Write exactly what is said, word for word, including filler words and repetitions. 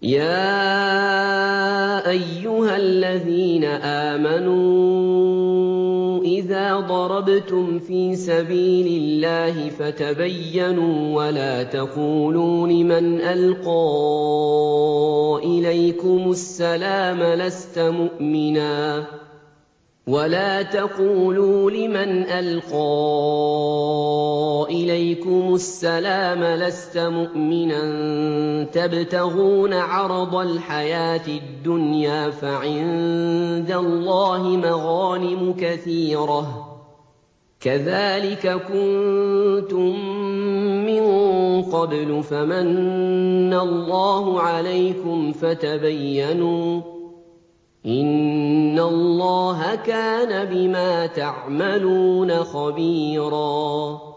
يَا أَيُّهَا الَّذِينَ آمَنُوا إِذَا ضَرَبْتُمْ فِي سَبِيلِ اللَّهِ فَتَبَيَّنُوا وَلَا تَقُولُوا لِمَنْ أَلْقَىٰ إِلَيْكُمُ السَّلَامَ لَسْتَ مُؤْمِنًا تَبْتَغُونَ عَرَضَ الْحَيَاةِ الدُّنْيَا فَعِندَ اللَّهِ مَغَانِمُ كَثِيرَةٌ ۚ كَذَٰلِكَ كُنتُم مِّن قَبْلُ فَمَنَّ اللَّهُ عَلَيْكُمْ فَتَبَيَّنُوا ۚ إِنَّ اللَّهَ كَانَ بِمَا تَعْمَلُونَ خَبِيرًا